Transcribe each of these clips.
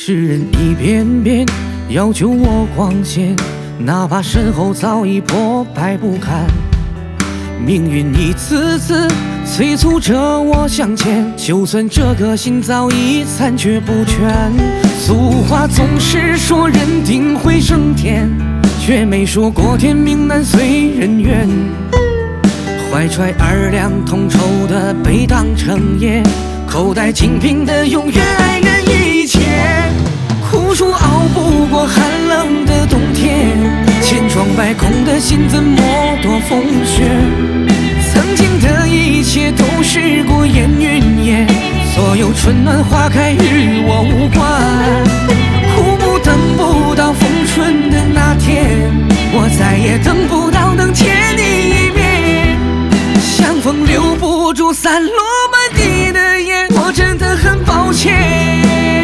世人一遍遍要求我光鲜，哪怕身后早已破败不堪。命运一次次催促着我向前，就算这颗心早已残缺不全。俗话总是说人定会升天，却没说过天命难随人愿。怀揣2两铜臭的被当成业，口袋清贫的永远爱人一切。苦楚熬不过寒冷的冬天，千疮百孔的心怎么躲风雪？曾经的一切都是过眼云烟，所有春暖花开与我无关。苦不等不到逢春的那天，我再也等不到能见你一面。相逢留不住散落满地的烟，我真的很抱歉。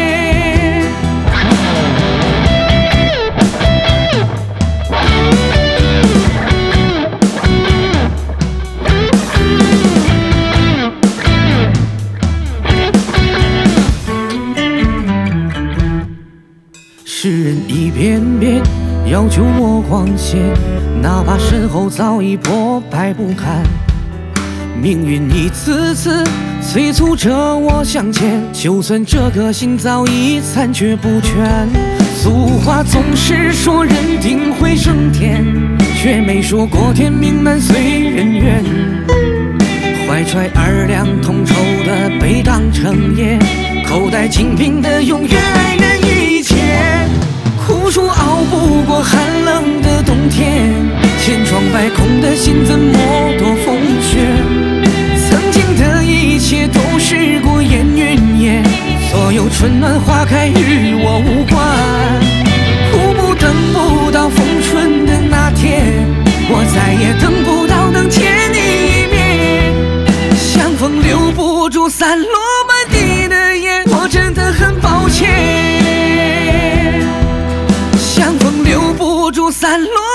世人一遍遍要求我光鲜，哪怕身后早已破败不堪。命运一次次催促着我向前，就算这颗心早已残缺不全。俗话总是说人定会升天，却没说过天命难随人愿。怀揣2两铜臭的被当成业，口袋清贫的永远爱人一切。苦楚熬不过寒冷的冬天，千疮百孔的心怎么躲风雪？曾经的一切都是过眼云烟，所有春暖花开与我无关。苦不等不到逢春的那天，我再也等不到能见你一面。相逢留不住散落满地的烟，我真的很抱歉。相逢留不住散落